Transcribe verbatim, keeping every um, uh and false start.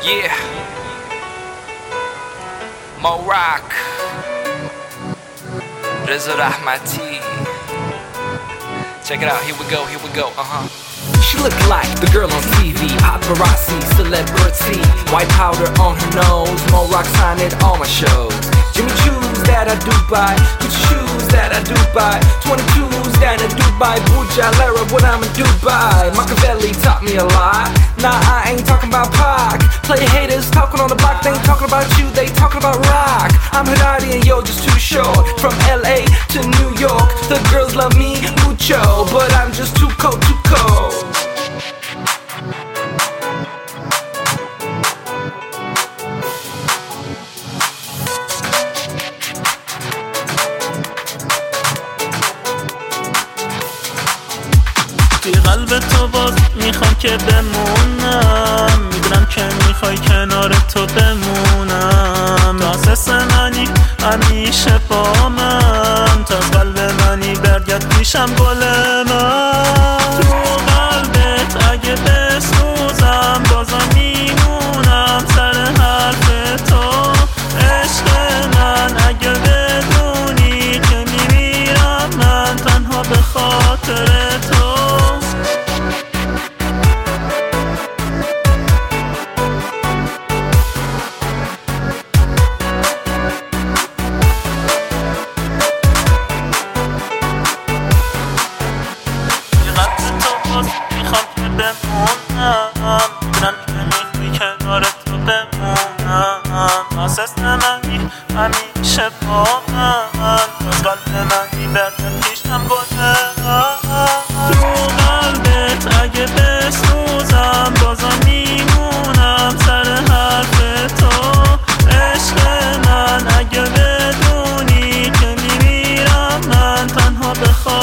Yeah, Mo Rock, Reza Rahmati. Check it out, here we go, here we go, uh-huh. She looked like the girl on T V, paparazzi, celebrity. White powder on her nose, Mo Rock signed it on my shows. Jimmy Choo's that I do buy, Gucci shoes that I do buy, twenty-twos down in Dubai, Bujalera when I'm in Dubai. Machiavelli taught me a lot, nah I ain't talking about Pac. Play haters talking on the block, they ain't talking about you, they talking about rock. I'm Harari and yo just too short, from L A to New York. The girls love me mucho, but I'm just too cold, too cold. توی قلب تو باز میخوام که بمونم، میدونم که میخوای کنار تو بمونم. تو اساس منی همیشه با من، تو از قلب منی برگرد پیشم گل من. تو قلبت اگه بسوزم بازم میمونم سر حرف تو. عشق من اگه بدونی که میمیرم من تنها به خاطر تو. میخوام که بمونم، میدونم که میخوای کنار تو بمونم. اساس منی همیشه با من، از قلب منی برگرد پیشم گل. تو قلبت اگه بسوزم بازم میمونم سر حرف تو. عشق من اگه بدونی که میمیرم من تنها بخوام